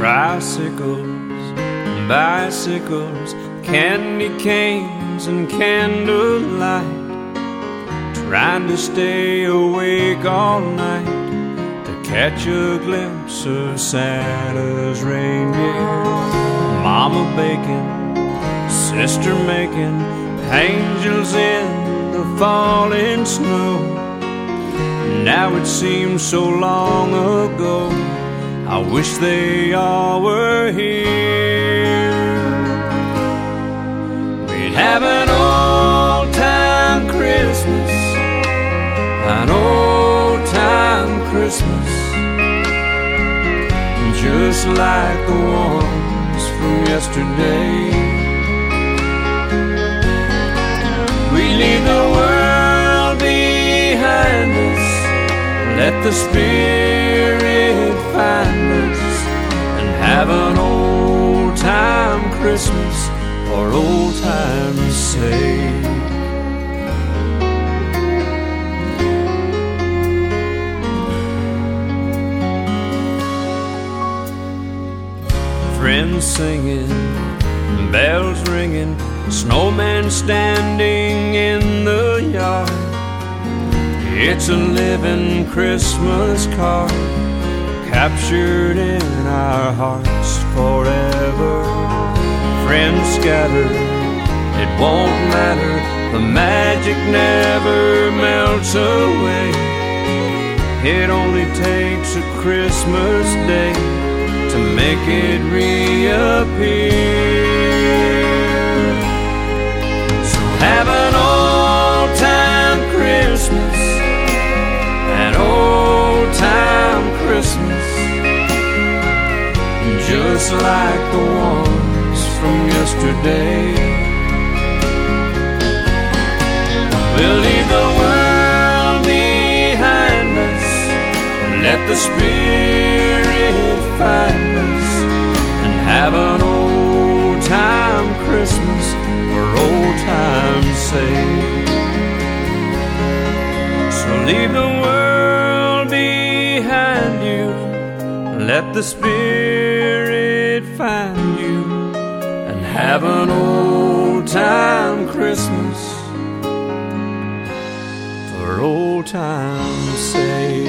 Tricycles, bicycles, candy canes and candlelight, trying to stay awake all night to catch a glimpse of Santa's reindeer. Mama baking, sister making angels in the falling snow. Now it seems so long ago, I wish they all were here. We'd have an old-time Christmas, an old-time Christmas, just like the ones from yesterday. We leave the world behind us, let the Spirit find us, and have an old-time Christmas for old time's sake. Friends singing, bells ringing, snowman standing in the yard. It's a living Christmas card, captured in our hearts forever. Friends scattered, it won't matter, the magic never melts away. It only takes a Christmas day to make it reappear. So have an old-time Christmas, an old-time Christmas, just like the ones from yesterday. We'll leave the world behind us, let the Spirit find us, and have an old-time Christmas for old time's sake. So leave the world behind you, let the Spirit find you, and have an old-time Christmas for old time's sake.